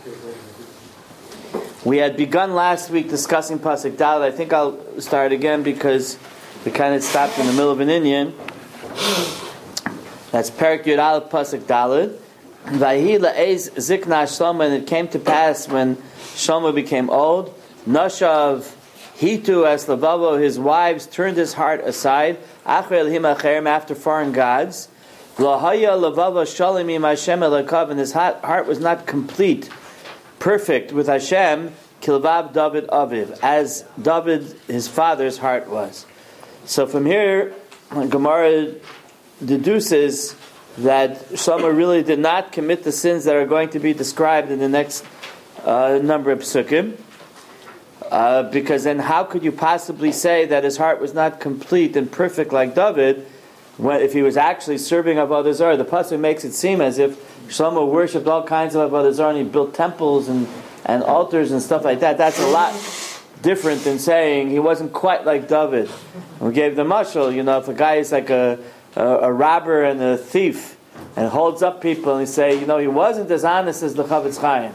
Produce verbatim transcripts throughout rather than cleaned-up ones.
We had begun last week discussing Pasuk Dalet. I think I'll start again because we kind of stopped in the middle of an Inyan. That's Perek Yud Aleph Pasuk Dalet. Vahi la'ez zikna Shlomo, and it came to pass when Shlomo became old, Nashav Hitu as Lavavo, his wives turned his heart aside, Achre Elhim Acherim, after foreign gods. Lahaya Lavavo Shalim im Hashem elakav, and his heart was not complete, perfect with Hashem, Kilvav David Aviv, as David his father's heart was. So from here, Gemara deduces that Shlomo really did not commit the sins that are going to be described in the next uh, number of psukim. Uh, because then how could you possibly say that his heart was not complete and perfect like David when, if he was actually serving Avodah Zarah? The pasuk makes it seem as if Shlomo worshipped all kinds of Avodah Zarah and he built temples and, and altars and stuff like that. That's a lot different than saying he wasn't quite like David. We gave the mashal, you know, if a guy is like a A, a robber and a thief, and holds up people, and he say, you know, he wasn't as honest as the Chavetz Chaim.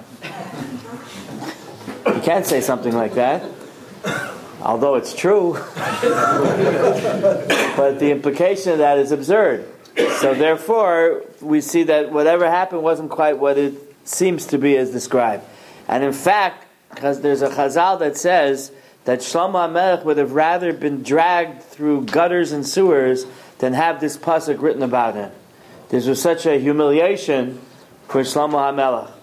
You can't say something like that, although it's true. But the implication of that is absurd. So therefore, we see that whatever happened wasn't quite what it seems to be as described. And in fact, because there's a Chazal that says that Shlomo HaMelech would have rather been dragged through gutters and sewers than have this pasuk written about him. This was such a humiliation for Shlomo HaMelech.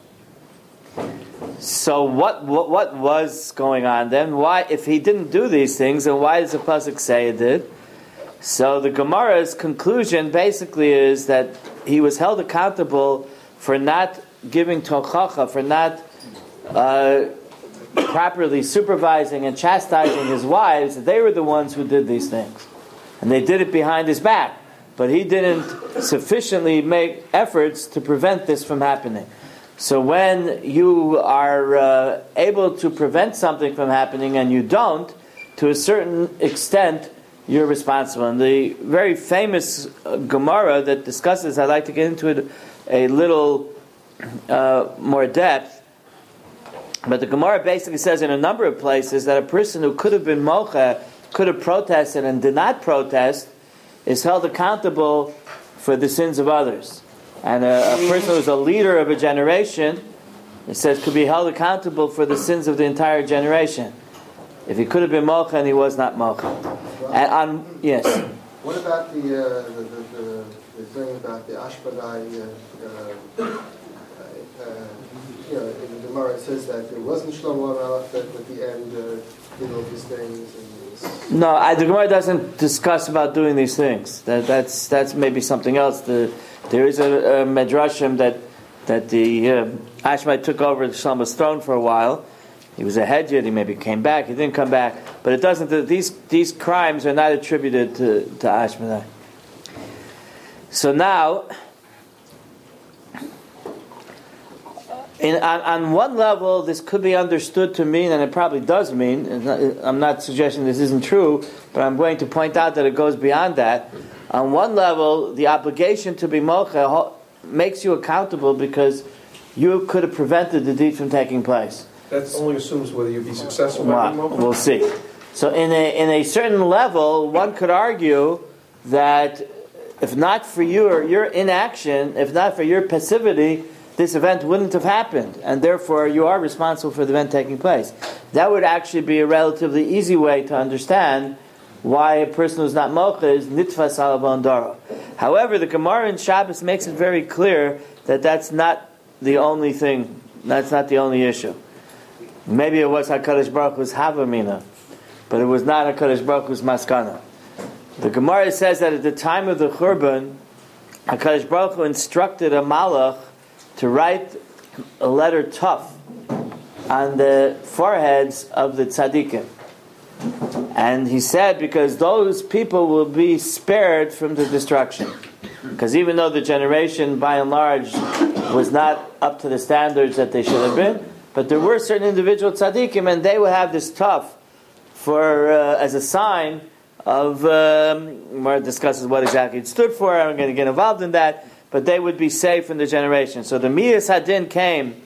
So what, what what was going on then? Why, if he didn't do these things, then why does the pasuk say it did? So the Gemara's conclusion basically is that he was held accountable for not giving tochacha, for not uh, properly supervising and chastising his wives. They were the ones who did these things. And they did it behind his back. But he didn't sufficiently make efforts to prevent this from happening. So when you are uh, able to prevent something from happening and you don't, to a certain extent, you're responsible. And the very famous uh, Gemara that discusses, I'd like to get into it a little uh, more depth, but the Gemara basically says in a number of places that a person who could have been mocha, could have protested and did not protest, is held accountable for the sins of others. And a, a person who's a leader of a generation, it says, could be held accountable for the sins of the entire generation. If he could have been mocha and he was not mocha. And on, yes? What about the, uh, the, the, the, the thing about the Ashbadai, uh, uh, uh, you know, in the Gemara it says that it wasn't Shlomo HaMelech that at the end uh, did all these things, and no, I, the Gemara doesn't discuss about doing these things. That, that's that's maybe something else. The, there is a, a medrashim that that the uh, Ashbadai took over Shlomo's throne for a while. He was a hedjid. He maybe came back. He didn't come back. But it doesn't. These these crimes are not attributed to to Ashbadai. So now, In, on, on one level, this could be understood to mean, and it probably does mean, not, I'm not suggesting this isn't true, but I'm going to point out that it goes beyond that. On one level, the obligation to be mocha makes you accountable because you could have prevented the deed from taking place. That only assumes whether you'd be successful. Well, we'll see. So in a, in a certain level, one could argue that if not for your, your inaction, if not for your passivity, this event wouldn't have happened, and therefore you are responsible for the event taking place. That would actually be a relatively easy way to understand why a person who's not mocha is nitfas alabon dara. However, the Gemara in Shabbos makes it very clear that that's not the only thing. That's not the only issue. Maybe it was HaKadosh Baruch Hu's Havamina, but it was not HaKadosh Baruch Hu's Maskana. The Gemara says that at the time of the Churban, HaKadosh Baruch Hu instructed a malach to write a letter tough on the foreheads of the tzaddikim. And he said, because those people will be spared from the destruction. Because even though the generation, by and large, was not up to the standards that they should have been, but there were certain individual tzaddikim, and they would have this tough for uh, as a sign of, um, where it discusses what exactly it stood for. I'm going to get involved in that. But they would be safe in the generation. So the Miyas Hadin came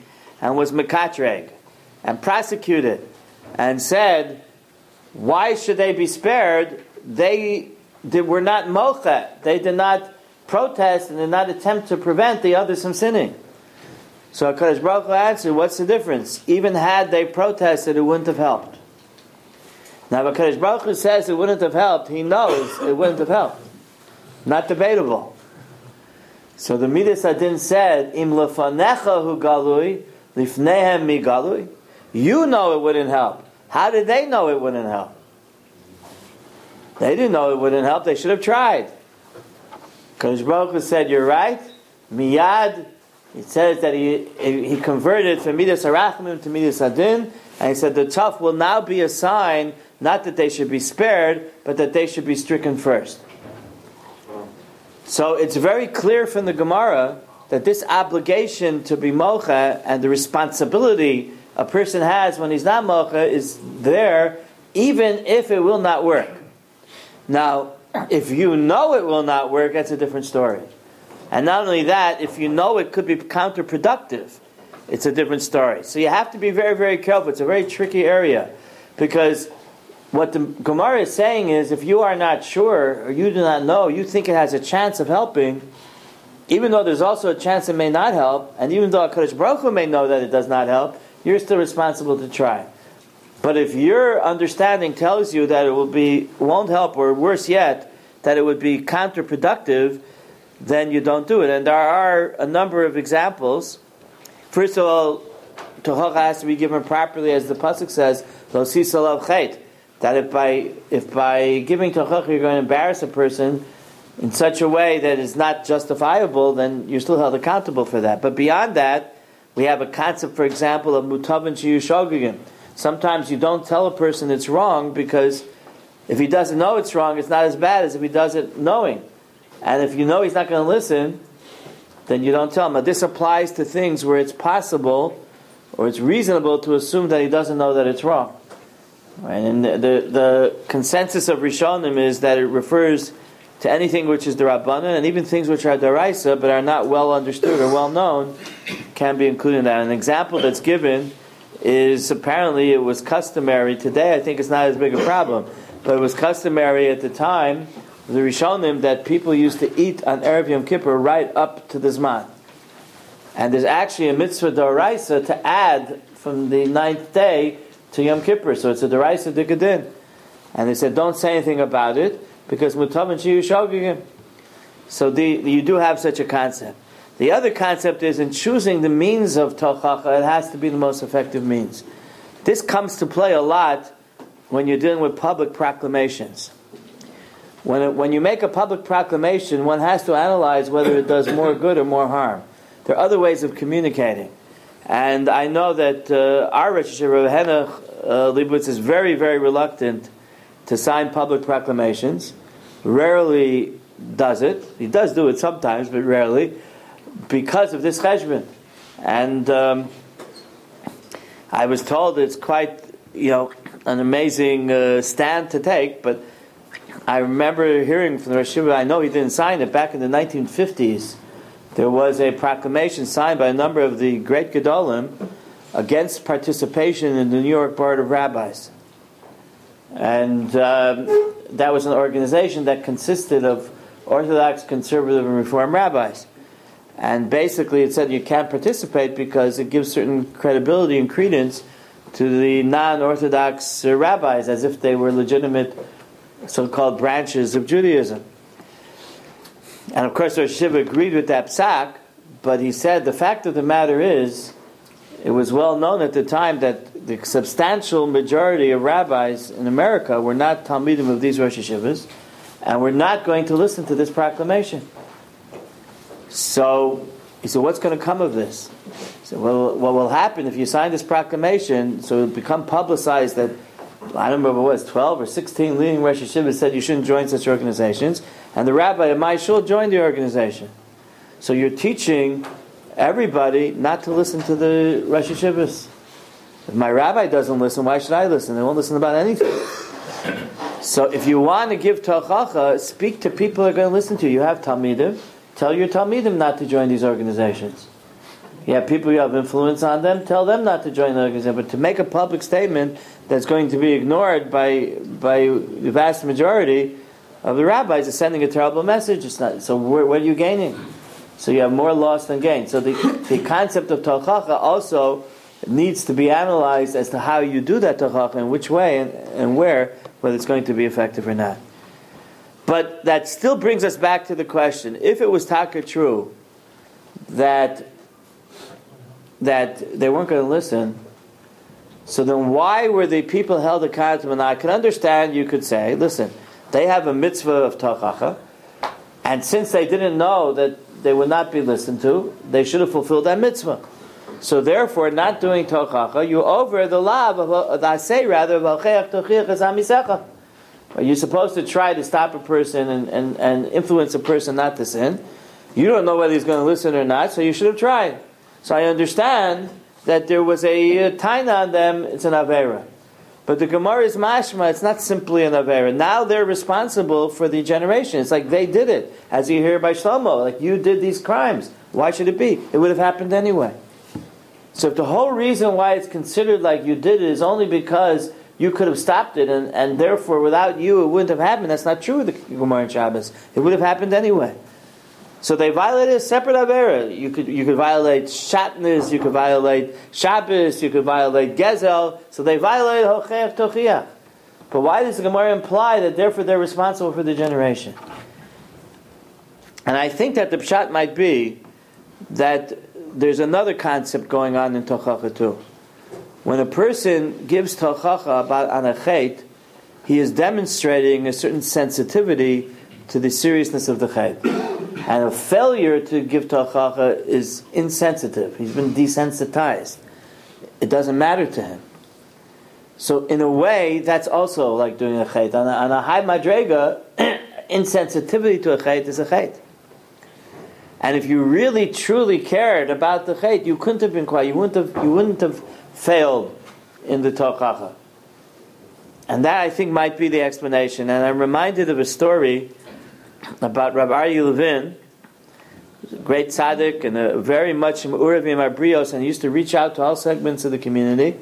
and was mekatreg, and prosecuted, and said, why should they be spared? They, they were not mocha. They did not protest and did not attempt to prevent the others from sinning. So HaKadosh Baruch Hu answered, what's the difference? Even had they protested, it wouldn't have helped. Now HaKadosh Baruch Hu says it wouldn't have helped. He knows it wouldn't have helped. Not debatable. So the Midas Adin said, Im lefanecha hu galui, lifnehem mi galui. You know it wouldn't help. How did they know it wouldn't help? They didn't know it wouldn't help. They should have tried. HaKadosh Baruch Hu said, you're right. Miyad. It says that he he converted from Midas Harachmim to Midas Adin, and he said the tough will now be a sign, not that they should be spared, but that they should be stricken first. So it's very clear from the Gemara that this obligation to be mocha and the responsibility a person has when he's not mocha is there, even if it will not work. Now, if you know it will not work, that's a different story. And not only that, if you know it could be counterproductive, it's a different story. So you have to be very, very careful. It's a very tricky area. Because what the Gemara is saying is, if you are not sure, or you do not know, you think it has a chance of helping, even though there's also a chance it may not help, and even though HaKadosh Baruch Hu may know that it does not help, you're still responsible to try. But if your understanding tells you that it will be won't help, or worse yet, that it would be counterproductive, then you don't do it. And there are a number of examples. First of all, tochacha has to be given properly, as the pasuk says, lo sisalav chait. That if by if by giving tochacha you're going to embarrass a person in such a way that is not justifiable, then you're still held accountable for that. But beyond that, we have a concept, for example, of mutavin sheyu shogegim. Sometimes you don't tell a person it's wrong because if he doesn't know it's wrong, it's not as bad as if he does it knowing. And if you know he's not going to listen, then you don't tell him. Now, this applies to things where it's possible or it's reasonable to assume that he doesn't know that it's wrong. Right? And the, the, the consensus of Rishonim is that it refers to anything which is D'Rabbanan, and even things which are D'Oraisa but are not well understood or well known can be included in that. An example that's given is apparently it was customary. Today I think it's not as big a problem, but it was customary at the time the Rishonim that people used to eat on Erev Yom Kippur right up to the Zman. And there's actually a mitzvah d'oraisa to add from the ninth day to Yom Kippur. So it's a d'oraisa d'ikadin. And they said, don't say anything about it, because mutavin sheyu shogegim. So the, you do have such a concept. The other concept is in choosing the means of tochacha, it has to be the most effective means. This comes to play a lot when you're dealing with public proclamations. When it, when you make a public proclamation, one has to analyze whether it does more good or more harm. There are other ways of communicating. And I know that uh, our Rosh Hashanah, Henoch uh, Leibowitz, is very, very reluctant to sign public proclamations. Rarely does it. He does do it sometimes, but rarely, because of this cheshbon. And um, I was told it's quite, you know, an amazing uh, stand to take, but I remember hearing from the Rosh Hashanah, I know he didn't sign it, back in the nineteen fifties, there was a proclamation signed by a number of the great Gedolim against participation in the New York Board of Rabbis. And um, that was an organization that consisted of Orthodox, Conservative, and Reform rabbis. And basically it said you can't participate because it gives certain credibility and credence to the non-Orthodox uh, rabbis, as if they were legitimate so-called branches of Judaism. And of course Rosh Hashiva agreed with that psak, but he said the fact of the matter is, it was well known at the time that the substantial majority of rabbis in America were not Talmidim of these Rosh Hashivas, and were not going to listen to this proclamation. So he said, what's going to come of this? He said, well, what will happen if you sign this proclamation, so it will become publicized that, I don't remember what it was, twelve or sixteen leading Rosh Hashivas said you shouldn't join such organizations, and the rabbi of my shul joined the organization. So you're teaching everybody not to listen to the Rosh Hashivas. If my rabbi doesn't listen, why should I listen? They won't listen about anything. So if you want to give tochacha, speak to people who are going to listen to you. You have Talmidim. Tell your Talmidim not to join these organizations. You have people you have influence on them, tell them not to join the organization. But to make a public statement that's going to be ignored by by the vast majority of the rabbis is sending a terrible message. It's not. So where, what are you gaining? So you have more loss than gain. So the the concept of tochacha also needs to be analyzed as to how you do that tochacha, in which way and, and where, whether it's going to be effective or not. But that still brings us back to the question: if it was taka true that that they weren't going to listen, so then why were the people held accountable? And I can understand, you could say, listen, they have a mitzvah of tochacha, and since they didn't know that they would not be listened to, they should have fulfilled that mitzvah. So therefore, not doing tochacha, you over the law of, I say rather, you're supposed to try to stop a person and, and, and influence a person not to sin. You don't know whether he's going to listen or not, so you should have tried. So I understand that there was a, a taina on them, it's an avera. But the Gemara is mashma, it's not simply an avera. Now they're responsible for the generation. It's like they did it. As you hear by Shlomo, like you did these crimes. Why should it be? It would have happened anyway. So if the whole reason why it's considered like you did it is only because you could have stopped it, and, and therefore without you it wouldn't have happened, that's not true with the Gemara and Shabbos. It would have happened anyway. So they violated a separate avera. You could you could violate shatnez, you could violate Shabbos, you could violate Gezel. So they violated hochech tochiach. But why does the Gemara imply that therefore they're responsible for the generation? And I think that the pshat might be that there's another concept going on in tochacha too. When a person gives tochacha about an achet, he is demonstrating a certain sensitivity to the seriousness of the chet. And a failure to give tochacha is insensitive. He's been desensitized. It doesn't matter to him. So in a way, that's also like doing a chet. On a, on a high madrega, insensitivity to a chet is a chet. And if you really truly cared about the chet, you couldn't have been quiet. You wouldn't have. You wouldn't have failed in the tochacha. And that I think might be the explanation. And I'm reminded of a story about Rabbi Aryeh Levin, a great tzaddik and a very much Urav Abrios, and he used to reach out to all segments of the community.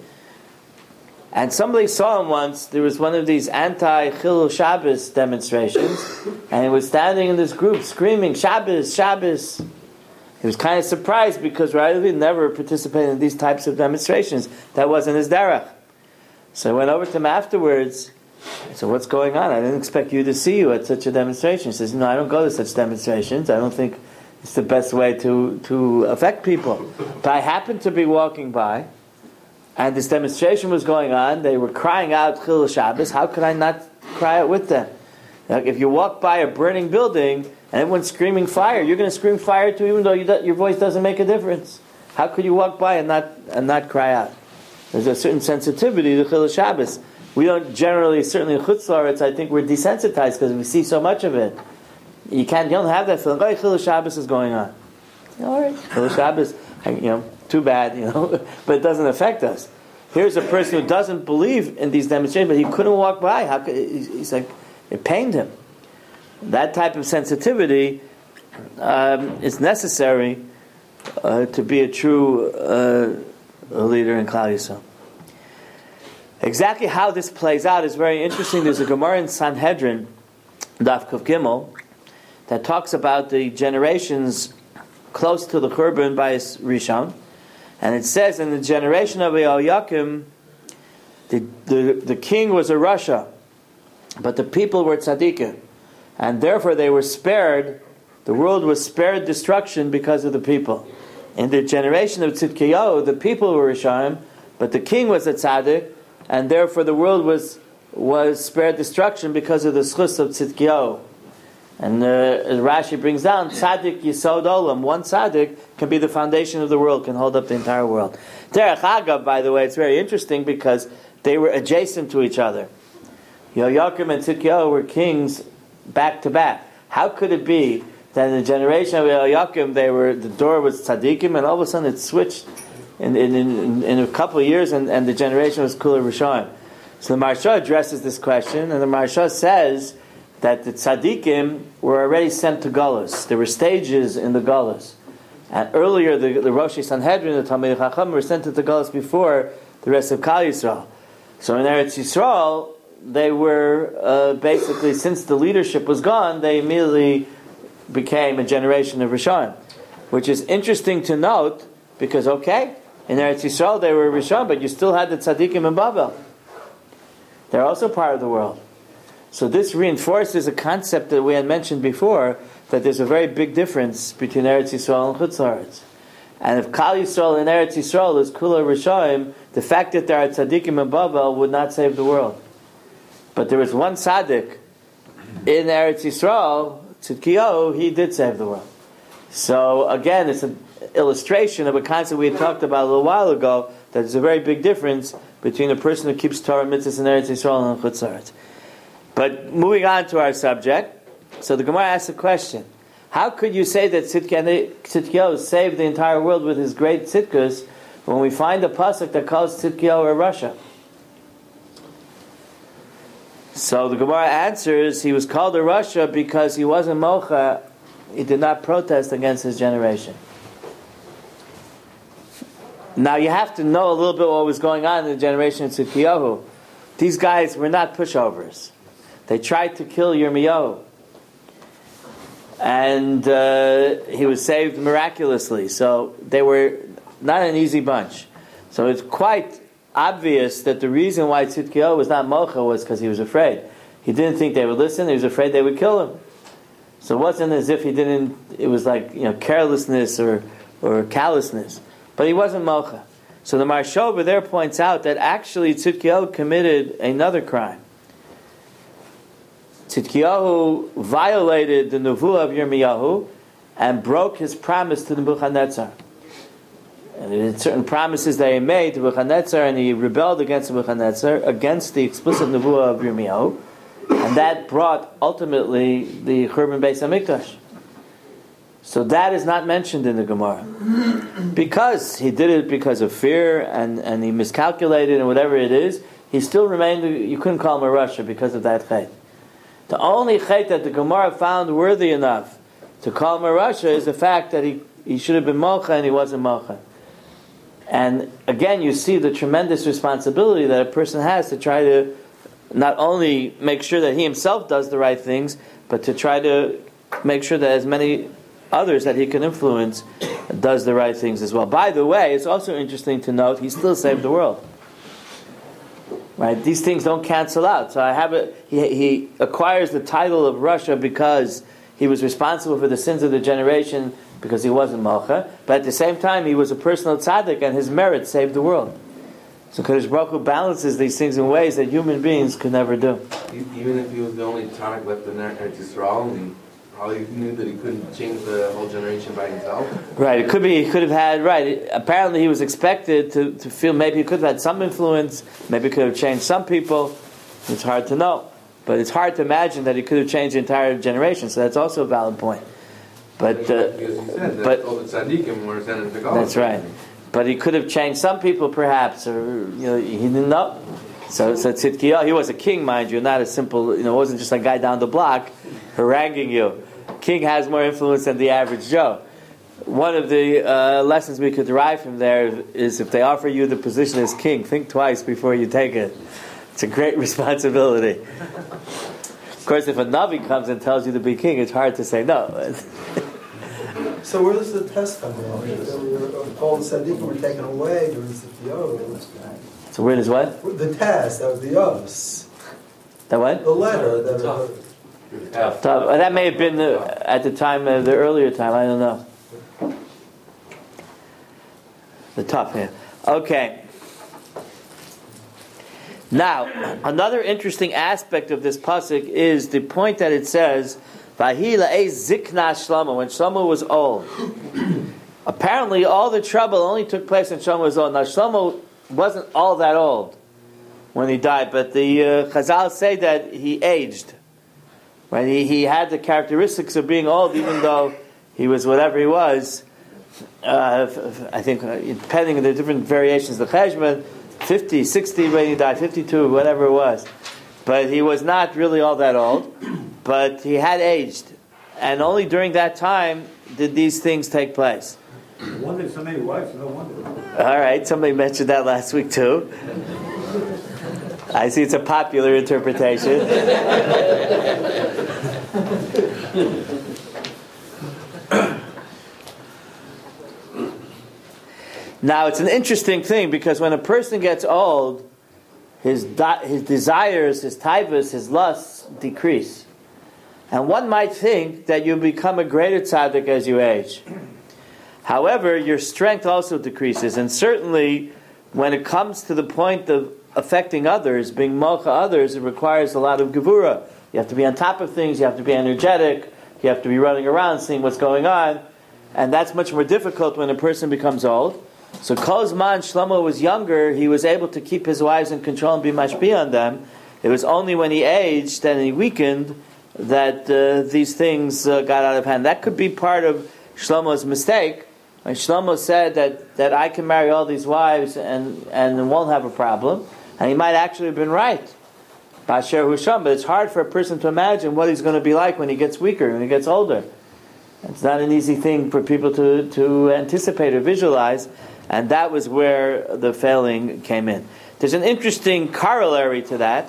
And somebody saw him once. There was one of these anti-Chilul Shabbos demonstrations, and he was standing in this group screaming, Shabbos, Shabbos. He was kind of surprised because Rabbi Levin never participated in these types of demonstrations. That wasn't his derech. So I went over to him afterwards. I said, what's going on? I didn't expect you to see you at such a demonstration. He says, no, I don't go to such demonstrations. I don't think it's the best way to, to affect people. But I happened to be walking by, and this demonstration was going on. They were crying out Chilul Shabbos. How could I not cry out with them? Like if you walk by a burning building and everyone's screaming fire, you're going to scream fire too, even though you do, your voice doesn't make a difference. How could you walk by and not and not cry out? There's a certain sensitivity to Chilul Shabbos. We don't generally, certainly in Chutz La'aretz, I think we're desensitized because we see so much of it. You can't, you don't have that feeling. Oh, Chilul Shabbos is going on. All right, Chilul Shabbos, you know, too bad, you know, but it doesn't affect us. Here's a person who doesn't believe in these demonstrations, but he couldn't walk by. How could, he's like, it pained him. That type of sensitivity um, is necessary uh, to be a true uh, leader in Klal Yisrael. Exactly how this plays out is very interesting. There's a Gemara in Sanhedrin, Daf Kuf Gimel, that talks about the generations close to the Churban by Rishon, and it says in the generation of Yehoiakim, the, the the king was a Rasha, but the people were tzaddikim, and therefore they were spared. The world was spared destruction because of the people. In the generation of Tzidkiyahu, the people were Rishayim, but the king was a tzaddik, and therefore the world was was spared destruction because of the schus of Tzidkiyahu. And uh, Rashi brings down, tzaddik yisod olam. One tzaddik can be the foundation of the world, can hold up the entire world. Derech Agav, by the way, it's very interesting because they were adjacent to each other. Yehoiakim and Tzidkiyahu were kings back to back. How could it be that in the generation of Yehoiakim, they were the door was tzaddikim, and all of a sudden it switched in in, in, in a couple of years, and, and the generation was Kula Rishon. So the Maharsha addresses this question, and the Maharsha says that the tzaddikim were already sent to Galus. There were stages in the Galus. And earlier, the, the Rosh Sanhedrin, the Talmidei Chacham, were sent to the Galus before the rest of Klal Yisrael. So in Eretz Yisrael, they were uh, basically, since the leadership was gone, they immediately became a generation of Rishon, which is interesting to note because, okay, in Eretz Yisrael they were Rishon, but you still had the Tzaddikim in Babel. They're also part of the world. So this reinforces a concept that we had mentioned before, that there's a very big difference between Eretz Yisrael and Chutz La'aretz. And if Klal Yisrael and Eretz Yisrael is Kula Rishoim, the fact that there are tzaddikim in Babel would not save the world. But there was one tzaddik in Eretz Yisrael, Tzidkiyahu, he did save the world. So again, it's an illustration of a concept we had talked about a little while ago, that there's a very big difference between a person who keeps Torah mitzvahs in Eretz Yisrael and Chutz La'aretz. But moving on to our subject, so the Gemara asks a question. How could you say that Tzidkiyahu saved the entire world with his great tzidkus when we find a pasuk that calls Tzidkiyahu a Rasha? So the Gemara answers, he was called a Rasha because he wasn't mocha, he did not protest against his generation. Now you have to know a little bit what was going on in the generation of Tzidkiyahu. These guys were not pushovers. They tried to kill Yirmiyahu. And uh, he was saved miraculously. So they were not an easy bunch. So it's quite obvious that the reason why Tzidkiyahu was not mocha was because he was afraid. He didn't think they would listen. He was afraid they would kill him. So it wasn't as if he didn't. It was like, you know, carelessness or or callousness. But he wasn't mocha. So the Maharsha over there points out that actually Tzidkiyahu committed another crime. Tzidkiyahu violated the Nevuah of Yirmiyahu and broke his promise to the Nebuchadnezzar. And there were certain promises that he made to Nebuchadnezzar, and he rebelled against Nebuchadnezzar, against the explicit Nevuah of Yirmiyahu, and that brought ultimately the Churban Beis HaMikdash. So that is not mentioned in the Gemara. Because he did it because of fear, and, and he miscalculated, and whatever it is, he still remained, you couldn't call him a Rasha because of that chait. The only chait that the Gemara found worthy enough to call him a Rasha is the fact that he, he should have been mocha and he wasn't mocha. And again, you see the tremendous responsibility that a person has to try to not only make sure that he himself does the right things, but to try to make sure that as many others that he can influence does the right things as well. By the way, it's also interesting to note he still saved the world. Right? These things don't cancel out. So I have a, he, he acquires the title of Rasha because he was responsible for the sins of the generation because he wasn't Malcha. But at the same time, he was a personal tzaddik and his merit saved the world. So Kadosh Baruch Hu balances these things in ways that human beings could never do. Even if he was the only tzaddik left in Eretz Yisrael, he probably knew that he couldn't change the whole generation by himself. Right, it could be, he could have had, right, apparently he was expected to, to feel maybe he could have had some influence, maybe he could have changed some people. It's hard to know. But it's hard to imagine that he could have changed the entire generation, so that's also a valid point. But, uh, because you said that but all the tzaddikim were sent into God. That's right. But he could have changed some people perhaps, or, you know, he didn't know. So, so Tzidkiyahu, he was a king, mind you, not a simple, you know, it wasn't just a guy down the block haranguing you. King has more influence than the average Joe. One of the uh, lessons we could derive from there is if they offer you the position as king, think twice before you take it. It's a great responsibility. Of course, if a Navi comes and tells you to be king, it's hard to say no. So where does the test come in? All the tzaddikim were taken away during Tzidkiyahu. So where does what? The test, that was the Yos. The what? The letter. That was, Tough. Uh, that may have been the, at the time, uh, the earlier time. I don't know. The tough, yeah. Okay. Now, another interesting aspect of this pasuk is the point that it says, "Vahi la'ei zikna Shlomo," when Shlomo was old. Apparently, all the trouble only took place when Shlomo was old. Now, Shlomo wasn't all that old when he died, but the uh, Chazal say that he aged. Right? He, he had the characteristics of being old, even though he was whatever he was. Uh, I think, uh, depending on the different variations of the Cheshbon, fifty, sixty when he died, fifty-two, whatever it was. But he was not really all that old, but he had aged. And only during that time did these things take place. Wonder so many wives, no wonder. All right, somebody mentioned that last week too. I see it's a popular interpretation. Now, it's an interesting thing because when a person gets old, his di- his desires, his taivas, his lusts decrease. And one might think that you become a greater tzaddik as you age. However, your strength also decreases. And certainly, when it comes to the point of affecting others, being mocha others, it requires a lot of gevura. You have to be on top of things, you have to be energetic, you have to be running around, seeing what's going on. And that's much more difficult when a person becomes old. So Kozman Shlomo was younger, he was able to keep his wives in control and be mashpia on them. It was only when he aged and he weakened that uh, these things uh, got out of hand. That could be part of Shlomo's mistake. When Shlomo said that, that I can marry all these wives and, and won't have a problem, and he might actually have been right. Basher Husham, but it's hard for a person to imagine what he's going to be like when he gets weaker, when he gets older. It's not an easy thing for people to, to anticipate or visualize, and that was where the failing came in. There's an interesting corollary to that.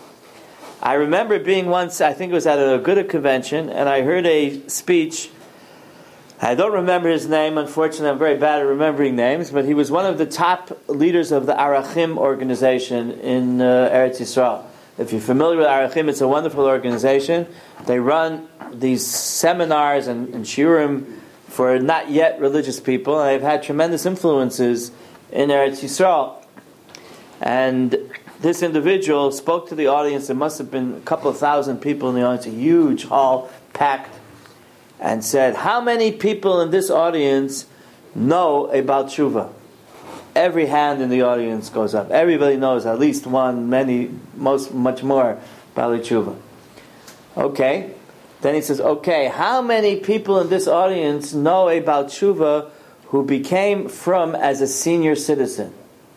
I remember being once, I think it was at a Aguda convention, and I heard a speech. I don't remember his name, unfortunately I'm very bad at remembering names, but he was one of the top leaders of the Arachim organization in uh, Eretz Yisrael. If you're familiar with Arachim, it's a wonderful organization. They run these seminars and, and shiurim for not yet religious people, and they've had tremendous influences in Eretz Yisrael. And this individual spoke to the audience. There must have been a couple of thousand people in the audience, a huge hall packed, and said, how many people in this audience know about tshuva? Every hand in the audience goes up. Everybody knows at least one, many, most, much more about tshuva. Okay. Then he says, okay, how many people in this audience know about tshuva who became from as a senior citizen?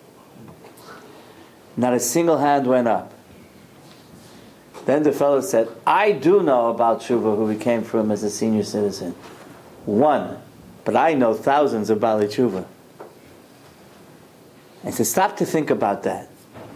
Not a single hand went up. Then the fellow said, I do know about tshuva who became from as a senior citizen. One. But I know thousands of Bali tshuva. I said, stop to think about that.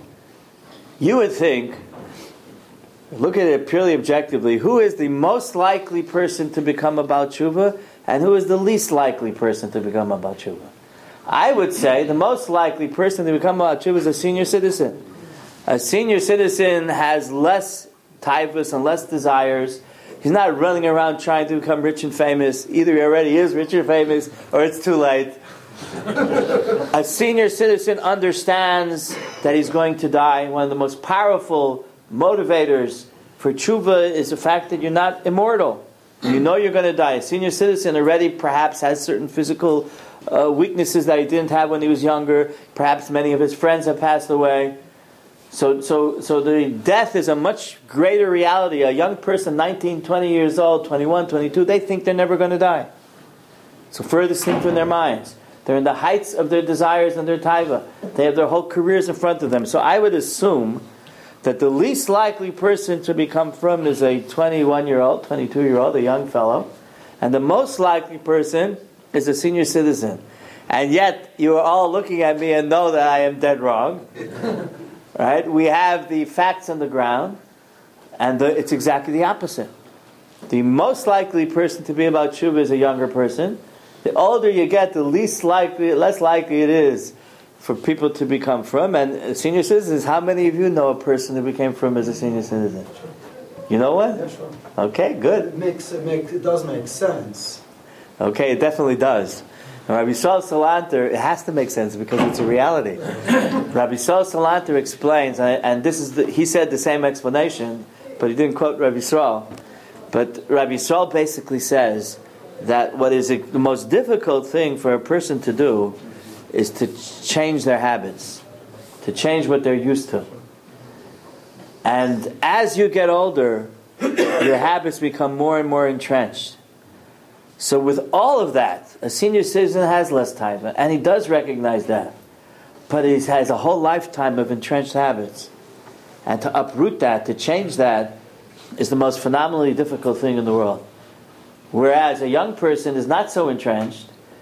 You would think, look at it purely objectively, who is the most likely person to become a Baal Tshuva and who is the least likely person to become a Baal Tshuva? I would say the most likely person to become a Baal Tshuva is a senior citizen. A senior citizen has less taivas and less desires. He's not running around trying to become rich and famous. Either he already is rich or famous or it's too late. A senior citizen understands that he's going to die. One of the most powerful motivators for tshuva is the fact that you're not immortal. You know you're going to die. A senior citizen already perhaps has certain physical uh, weaknesses that he didn't have when he was younger. Perhaps many of his friends have passed away. So, so, so the death is a much greater reality. A young person, nineteen, twenty years old, twenty-one, twenty-two, they think they're never going to die. So furthest thing from their minds. They're in the heights of their desires and their taiva. They have their whole careers in front of them. So I would assume that the least likely person to become from is a twenty-one-year-old, twenty-two-year-old, a young fellow. And the most likely person is a senior citizen. And yet, you are all looking at me and know that I am dead wrong. Right? We have the facts on the ground, and the, it's exactly the opposite. The most likely person to be about tshuva is a younger person. The older you get, the least likely, less likely it is for people to become from. And senior citizens, how many of you know a person who became from as a senior citizen? You know one? Yeah, sure. Okay, good. It makes it make it does make sense. Okay, it definitely does. Rabbi Yisrael Salanter, it has to make sense because it's a reality. Rabbi Yisrael Salanter explains, and, and this is the, he said the same explanation, but he didn't quote Rabbi Yisrael. But Rabbi Yisrael basically says that what is a, the most difficult thing for a person to do is to change their habits, to change what they're used to. And as you get older, your habits become more and more entrenched. So with all of that, a senior citizen has less time, and he does recognize that. But he has a whole lifetime of entrenched habits. And to uproot that, to change that, is the most phenomenally difficult thing in the world. Whereas a young person is not so entrenched,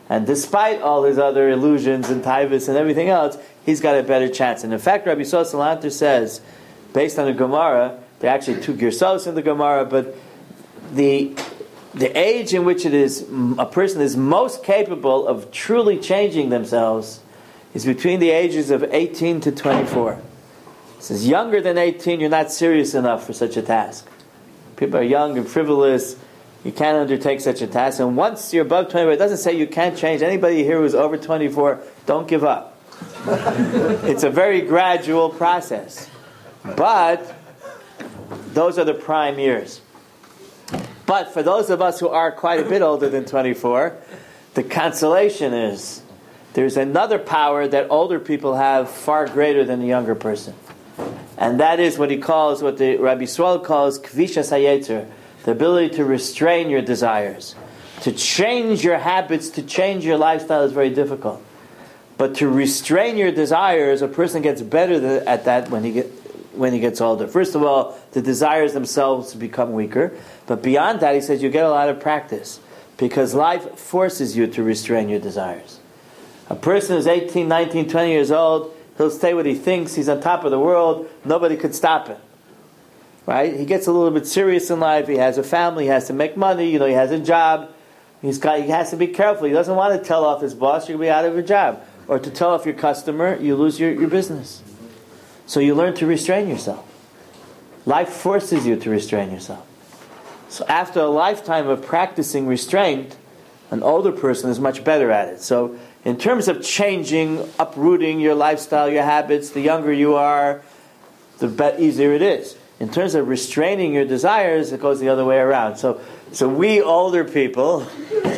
And despite all his other illusions and taivas and everything else, he's got a better chance. And in fact, Rabbi Yisrael Salanter says, based on the Gemara, there are actually two girsos in the Gemara, but the the age in which it is a person is most capable of truly changing themselves is between the ages of eighteen to twenty-four. He says, younger than eighteen, you're not serious enough for such a task. People are young and frivolous. You can't undertake such a task. And once you're above twenty-four, it doesn't say you can't change. Anybody here who's over twenty-four, don't give up. It's a very gradual process. But those are the prime years. But for those of us who are quite a bit older than twenty-four, the consolation is there's another power that older people have far greater than the younger person. And that is what he calls, what the Rabbi Yisrael calls kvishas hayetzer, the ability to restrain your desires. To change your habits, to change your lifestyle is very difficult. But to restrain your desires, a person gets better at that when he get, when he gets older. First of all, the desires themselves become weaker. But beyond that, he says you get a lot of practice. Because life forces you to restrain your desires. A person who's eighteen, nineteen, twenty years old, he'll say what he thinks, he's on top of the world, nobody could stop him. Right? He gets a little bit serious in life, he has a family, he has to make money, you know, he has a job. He's got, he has to be careful. He doesn't want to tell off his boss, you're going to be out of your job. Or to tell off your customer, you lose your, your business. So you learn to restrain yourself. Life forces you to restrain yourself. So after a lifetime of practicing restraint, an older person is much better at it. So in terms of changing, uprooting your lifestyle, your habits, the younger you are, the be- easier it is. In terms of restraining your desires, it goes the other way around. So, so we older people,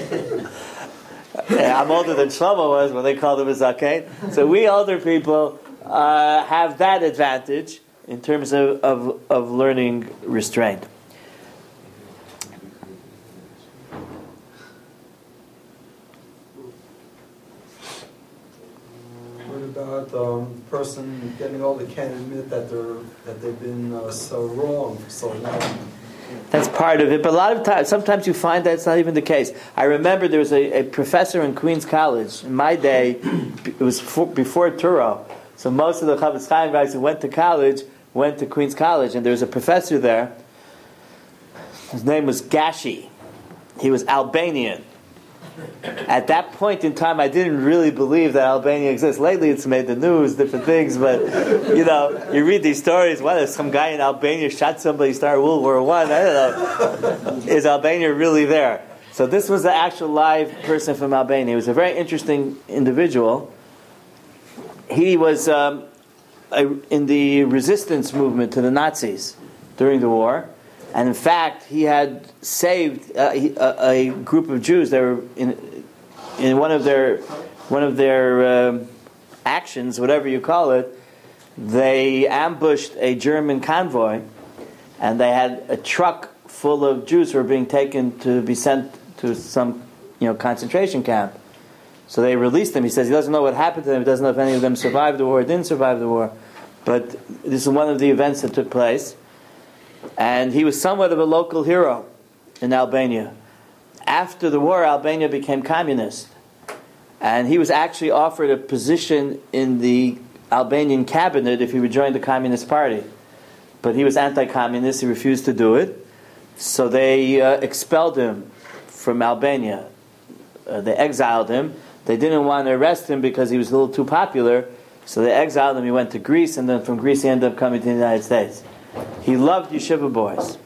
I'm older than Shlomo was when they called him a zaken. So we older people uh, have that advantage in terms of, of, of learning restraint. About um, person getting older can't admit that they're that they've been uh, so wrong for so long. That's part of it, but a lot of times, sometimes you find that it's not even the case. I remember there was a, a professor in Queens College. In my day, it was for, before Turo, so most of the Chavetz Chaim guys who went to college went to Queens College, and there was a professor there. His name was Gashi. He was Albanian. At that point in time, I didn't really believe that Albania exists. Lately, it's made the news, different things, but you know, you read these stories. What if some guy in Albania shot somebody, started World War One? I don't know. Is Albania really there? So this was the actual live person from Albania. He was a very interesting individual. He was um, a, in the resistance movement to the Nazis during the war. And in fact, he had saved uh, he, a, a group of Jews. They were in in one of their one of their um, actions, whatever you call it. They ambushed a German convoy, and they had a truck full of Jews who were being taken to be sent to some, you know, concentration camp. So they released them. He says he doesn't know what happened to them. He doesn't know if any of them survived the war or didn't survive the war. But this is one of the events that took place. And he was somewhat of a local hero in Albania. After the war, Albania became communist. And he was actually offered a position in the Albanian cabinet if he would join the Communist Party. But he was anti-communist, he refused to do it. So they uh, expelled him from Albania. Uh, they exiled him. They didn't want to arrest him because he was a little too popular. So they exiled him, he went to Greece, and then from Greece he ended up coming to the United States. He loved yeshiva boys.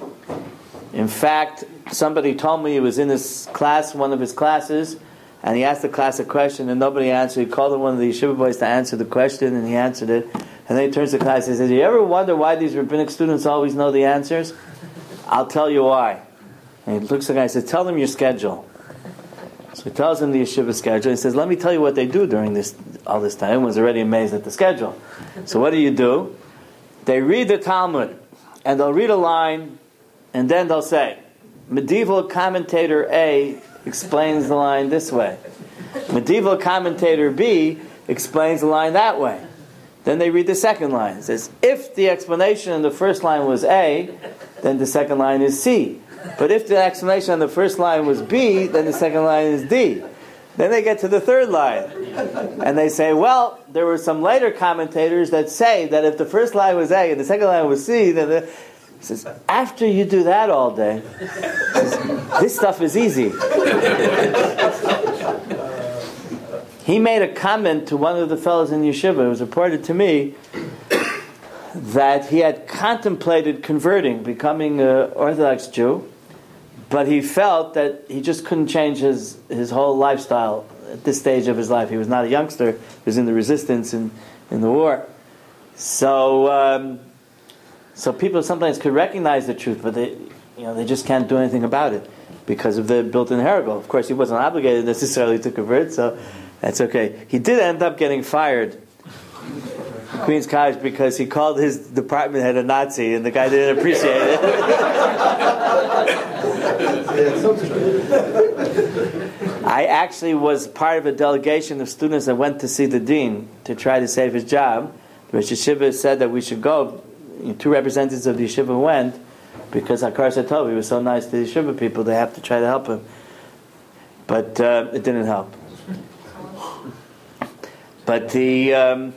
In fact, somebody told me he was in his class, one of his classes, and he asked the class a question and nobody answered. He called on one of the yeshiva boys to answer the question, and he answered it. And then he turns to the class and says, "Do you ever wonder why these rabbinic students always know the answers? I'll tell you why." And he looks at the guy and says, "Tell them your schedule." So he tells him the yeshiva schedule. He says, "Let me tell you what they do during this all this time." Everyone's already amazed at the schedule. So what do you do? They read the Talmud, and they'll read a line, and then they'll say, medieval commentator A explains the line this way. Medieval commentator B explains the line that way. Then they read the second line. It says, if the explanation in the first line was A, then the second line is C. But if the explanation on the first line was B, then the second line is D. Then they get to the third line. And they say, well, there were some later commentators that say that if the first line was A and the second line was C, then the... He says, after you do that all day, says, this stuff is easy. He made a comment to one of the fellows in yeshiva. It was reported to me that he had contemplated converting, becoming an Orthodox Jew, but he felt that he just couldn't change his, his whole lifestyle at this stage of his life. He was not a youngster. He was in the resistance in, in the war. So um, so people sometimes could recognize the truth, but they, you know, they just can't do anything about it because of the built-in herigal. Of course, he wasn't obligated necessarily to convert, so that's okay. He did end up getting fired Queens College because he called his department head a Nazi and the guy didn't appreciate it. I actually was part of a delegation of students that went to see the dean to try to save his job. The Rosh Yeshiva said that we should go. Two representatives of the yeshiva went because Hakar Satov, he was so nice to the yeshiva people, they have to try to help him. But uh, it didn't help. But the... Um,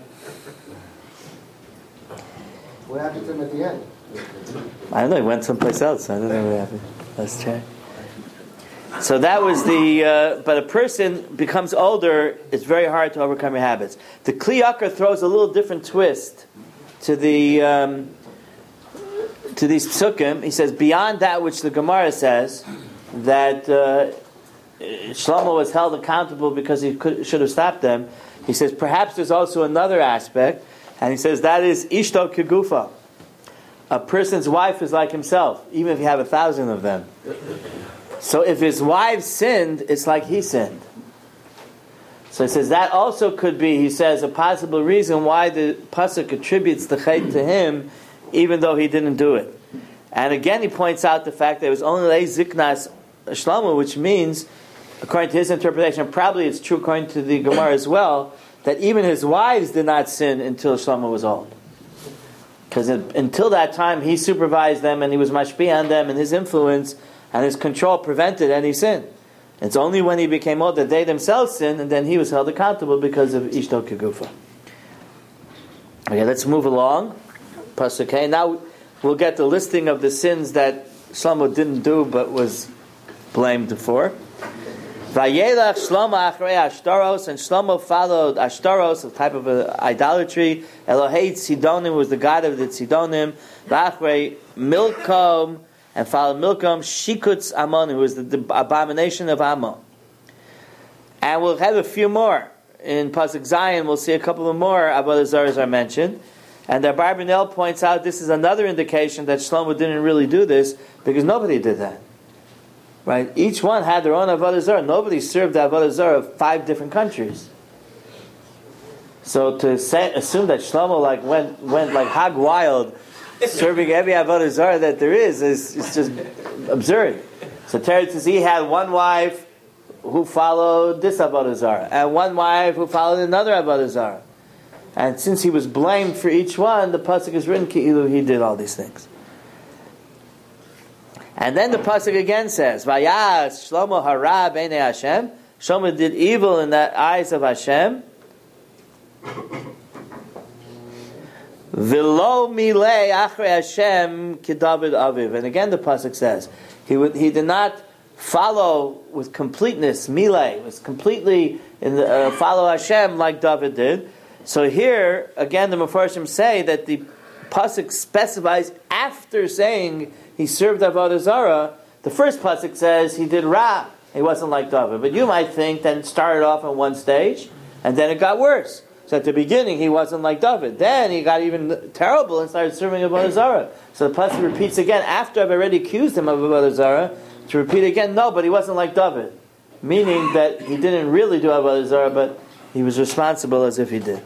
What happened to him at the end? I don't know, he went someplace else. I don't know what happened. Let's check. So that was the... Uh, but a person becomes older, it's very hard to overcome your habits. The Kli Yakar throws a little different twist to the... Um, to these psukim. He says, beyond that which the Gemara says, that uh, Shlomo was held accountable because he could, should have stopped them, he says, perhaps there's also another aspect, and he says, that is Ishto Kegufa. A person's wife is like himself, even if you have a thousand of them. So if his wife sinned, it's like he sinned. So he says, that also could be, he says, a possible reason why the Pasuk attributes the chait to him, even though he didn't do it. And again, he points out the fact that it was only Lei Ziknas Shlomo, which means, according to his interpretation, and probably it's true according to the Gemara as well, that even his wives did not sin until Shlomo was old. Because until that time, he supervised them and he was mashpia on them, and his influence and his control prevented any sin. It's only when he became old that they themselves sinned, and then he was held accountable because of Ishto Kegufa. Okay, let's move along. Pasuk. Okay, now we'll get the listing of the sins that Shlomo didn't do but was blamed for. Vayelach Shlomo achrei Ashtaros, and Shlomo followed Ashtaros, a type of a idolatry. Elohei Tzidonim was the god of the Tzidonim. Vachrei Milkom, and followed Milkom. Shikutz Ammon, who was the, the abomination of Ammon. And we'll have a few more in Pasuk Zion. We'll see a couple of more Avodah Zaros are mentioned. And the Abarbanel points out this is another indication that Shlomo didn't really do this because nobody did that. Right? Each one had their own Avodah Zarah. Nobody served the Avodah Zarah of five different countries. So to say, assume that Shlomo like went went like hog wild, serving every Avodah Zarah that there is, is, is just absurd. So Teretz says he had one wife who followed this Avodah Zarah, and one wife who followed another Avodah Zarah. And since he was blamed for each one, the pasuk is written Ki'ilu he did all these things. And then the pasuk again says, "Vayas Shlomo hara b'nei Hashem." Shlomo did evil in the eyes of Hashem. V'lo milei achrei Hashem ki David aviv. And again, the pasuk says he would, he did not follow with completeness. Milei was completely in the, uh, follow Hashem like David did. So here, again, the Mefarshim say that the pasuk specifies after saying he served Avodah Zarah, the first pasuk says he did Ra. He wasn't like David. But you might think that it started off on one stage, and then it got worse. So at the beginning, he wasn't like David. Then he got even terrible and started serving Avodah Zarah. So the pasuk repeats again, after I've already accused him of Avodah Zarah, to repeat again, no, but he wasn't like David. Meaning that he didn't really do Avodah Zarah, but he was responsible as if he did.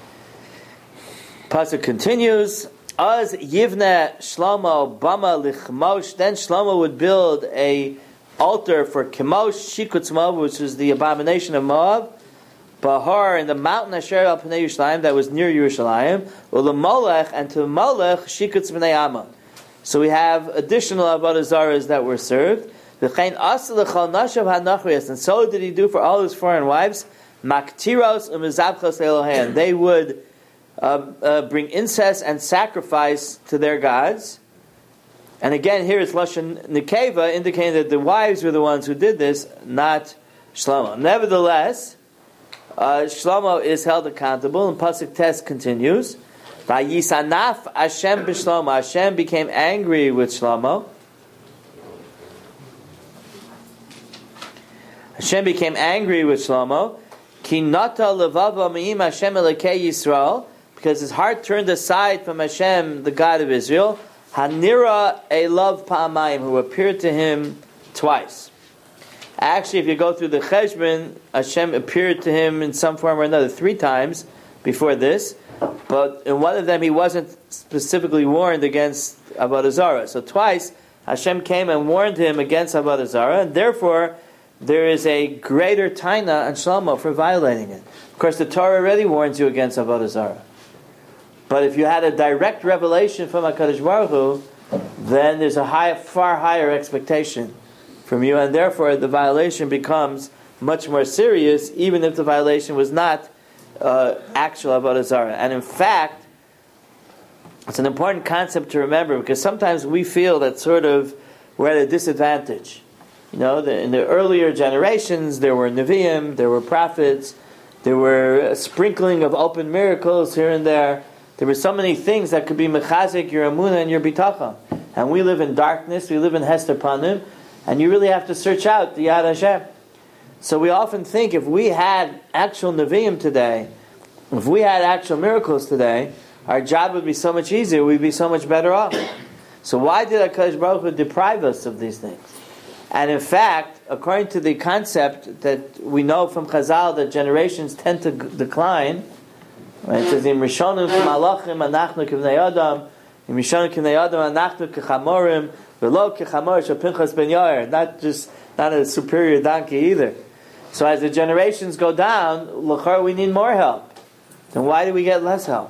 Pasuk continues, Az Yivne Shlomo Bama Lichmosh. Then Shlomo would build a altar for Chemosh Shikutz Moab, which is the abomination of Moab, Bahar, in the mountain Asher al Pnei Yerushalayim, that was near Yerushalayim, Ulamolech, and to Molech Shikutz Bnei Ammon. So we have additional Avodah Zarahs that were served. V'chein asa l'chol nashav hanachrias, and so did he do for all his foreign wives. Maktiros u'mizabchos Eloheim. They would uh, uh, bring incense and sacrifice to their gods. And again, here it's Lashon Nekeva, indicating that the wives were the ones who did this, not Shlomo. Nevertheless, uh, Shlomo is held accountable, and Pasuk Tes continues. Vayisanaf Hashem b'Shlomo. Hashem became angry with Shlomo. Hashem became angry with Shlomo. Ki nata levava me'im Hashem elokei Yisrael, because his heart turned aside from Hashem, the God of Israel. Hanira elav pa'amayim, who appeared to him twice. Actually, if you go through the Cheshbon, Hashem appeared to him in some form or another three times before this, but in one of them he wasn't specifically warned against Avodah Zarah. So twice Hashem came and warned him against Avodah Zarah, and therefore there is a greater taina on Shlomo for violating it. Of course, the Torah already warns you against Avodah Zarah. But if you had a direct revelation from HaKadosh Baruch Hu, then there's a high, far higher expectation from you, and therefore the violation becomes much more serious, even if the violation was not uh, actual Avodah Zarah. And in fact, it's an important concept to remember, because sometimes we feel that sort of we're at a disadvantage. You know, the, in the earlier generations, there were Nevi'im, there were prophets, there were a sprinkling of open miracles here and there. There were so many things that could be mechazik your emunah and your bitachon. And we live in darkness, we live in Hester Panim, and you really have to search out the Yad Hashem. So we often think if we had actual Nevi'im today, if we had actual miracles today, our job would be so much easier, we'd be so much better off. So why did HaKadosh Baruch Hu deprive us of these things? And in fact, according to the concept that we know from Chazal that generations tend to g- decline, right? It says, "Im rishonim k'malachim anachnu k'vnei adam, im rishonim k'vnei adam anachnu k'chamorim, v'lo k'chamor shel Pinchas ben Yair." Not just not a superior donkey either. So as the generations go down, l'chor we need more help. Then why do we get less help?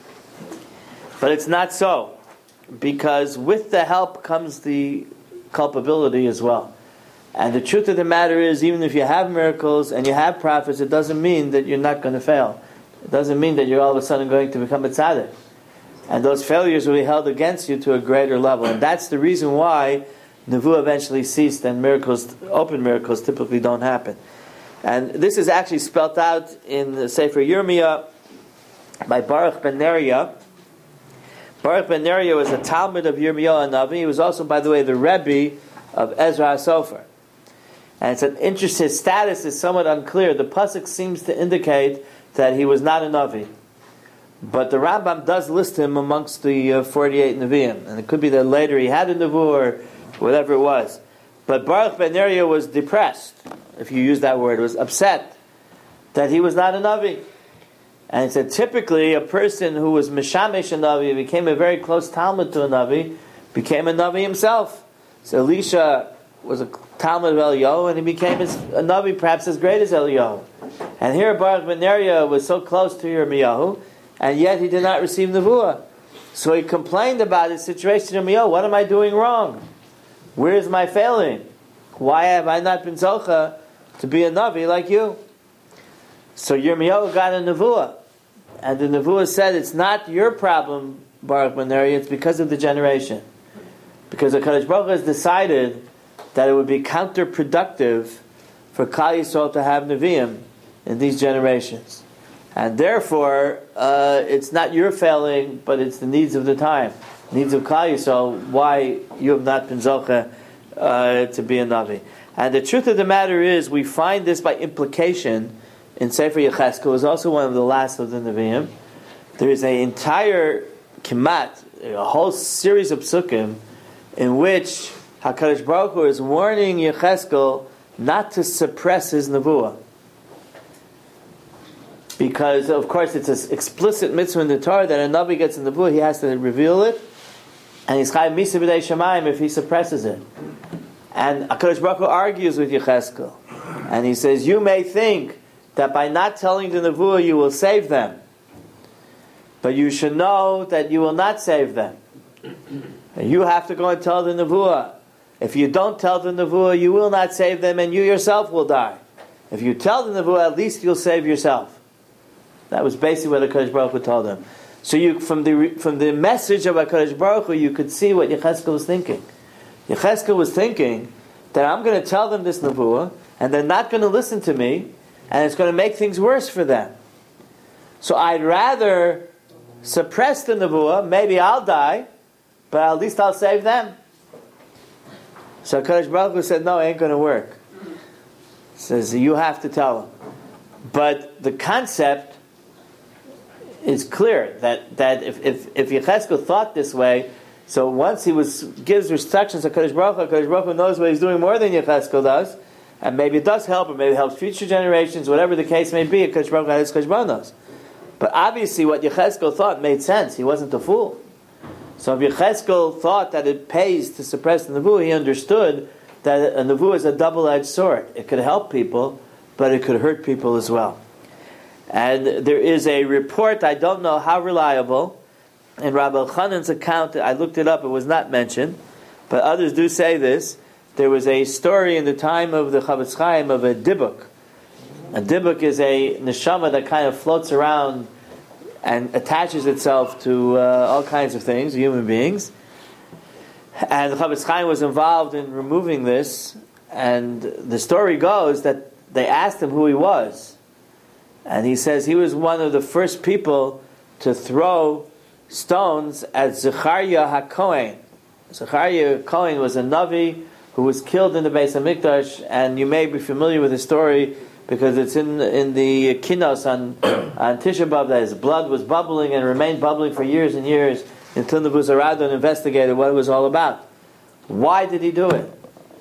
But it's not so, because with the help comes the culpability as well. And the truth of the matter is, even if you have miracles and you have prophets, it doesn't mean that you're not going to fail. It doesn't mean that you're all of a sudden going to become a tzaddik. And those failures will be held against you to a greater level. And that's the reason why Nevuah eventually ceased and miracles, open miracles, typically don't happen. And this is actually spelt out in the Sefer Yirmiyah by Baruch ben Neriah. Baruch ben Neriah was a Talmud of Yirmiyahu Hanavi. He was also, by the way, the Rebbe of Ezra HaSofer. And it's an interesting, his status is somewhat unclear. The Pasuk seems to indicate that he was not a Navi. But the Rambam does list him amongst the uh, forty-eight Nevi'im. And it could be that later he had a Nevuah or whatever it was. But Baruch ben Neriah was depressed, if you use that word, was upset that he was not a Navi. And it said typically a person who was Mishamish a Navi, became a very close Talmud to a Navi, became a Navi himself. So Elisha was a Talmud of Eliyahu, and he became a Navi perhaps as great as Eliyahu. And here Baruch ben Neriah was so close to Yirmiyahu, and yet he did not receive Nevuah. So he complained about his situation in Yirmiyahu. What am I doing wrong? Where is my failing? Why have I not been Zocha to be a Navi like you? So Yirmiyahu got a Nevuah. And the Nevuah said, it's not your problem, Baruch ben Neriah, it's because of the generation. Because the HaKadosh Baruch Hu has decided that it would be counterproductive for Klal Yisrael to have Nevi'im in these generations. And therefore, uh, it's not your failing, but it's the needs of the time. Needs of Klal Yisrael, why you have not been Zocha uh, to be a Navi. And the truth of the matter is, we find this by implication in Sefer Yechezkel, is also one of the last of the Nevi'im. There is an entire kimat, a whole series of psukim, in which HaKadosh Baruch Hu is warning Yechezkel not to suppress his Nevuah. Because, of course, it's an explicit mitzvah in the Torah that a Navi gets a Nevuah, he has to reveal it, and he's chayav misa b'dei shamayim if he suppresses it. And HaKadosh Baruch Hu argues with Yechezkel, and he says, you may think that by not telling the Nevuah you will save them, but you should know that you will not save them. And you have to go and tell the Nevuah if you don't tell the nevuah, you will not save them, and you yourself will die. If you tell the nevuah, at least you'll save yourself. That was basically what HaKadosh Baruch Hu told them. So you, from the from the message of HaKadosh Baruch Hu, you could see what Yechezkel was thinking. Yechezkel was thinking that I'm going to tell them this nevuah, and they're not going to listen to me, and it's going to make things worse for them. So I'd rather suppress the nevuah. Maybe I'll die, but at least I'll save them. So HaKadosh Baruch Hu said, no, it ain't going to work. He says, you have to tell them. But the concept is clear, that, that if, if, if Yechezkel thought this way, so once he was gives instructions to HaKadosh Baruch Hu, HaKadosh Baruch Hu knows what he's doing more than Yechezkel does, and maybe it does help, or maybe it helps future generations, whatever the case may be, HaKadosh Baruch Hu has HaKadosh Baruch Hu knows. But obviously what Yechezkel thought made sense. He wasn't a fool. So if Yechezkel thought that it pays to suppress the nevuah, he understood that a nevuah is a double-edged sword. It could help people, but it could hurt people as well. And there is a report, I don't know how reliable, in Rabbi Elchanan's account, I looked it up, it was not mentioned, but others do say this. There was a story in the time of the Chavetz Chaim of a dibuk. A dibuk is a neshama that kind of floats around and attaches itself to uh, all kinds of things, human beings. And the Chavetz Chaim was involved in removing this, and the story goes that they asked him who he was. And he says he was one of the first people to throw stones at Zechariah HaKohen. Zechariah HaKohen was a Navi who was killed in the Beis HaMikdash, and you may be familiar with the story because it's in in the Kinos on, on Tisha B'Av that his blood was bubbling and remained bubbling for years and years until the Nebuchadnezzar investigated what it was all about. Why did he do it?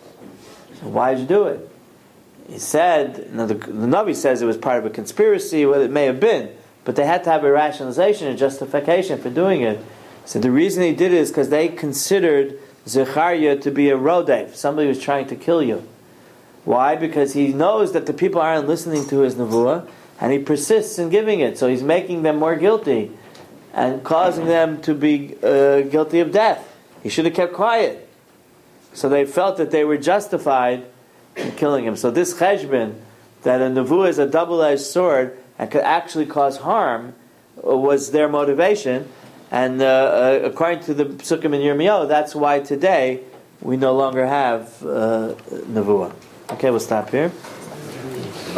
So why did you do it? He said, you know, the, the Navi says it was part of a conspiracy, well it may have been, but they had to have a rationalization and justification for doing it. So the reason he did it is because they considered Zechariah to be a Rodev, somebody who was trying to kill you. Why? Because he knows that the people aren't listening to his nevuah, and he persists in giving it. So he's making them more guilty and causing them to be uh, guilty of death. He should have kept quiet. So they felt that they were justified in killing him. So this cheshbon, that a nevuah is a double-edged sword and could actually cause harm, was their motivation. And uh, uh, according to the Psukim in Yirmiyahu, that's why today we no longer have uh, nevuah. Okay, we'll stop here.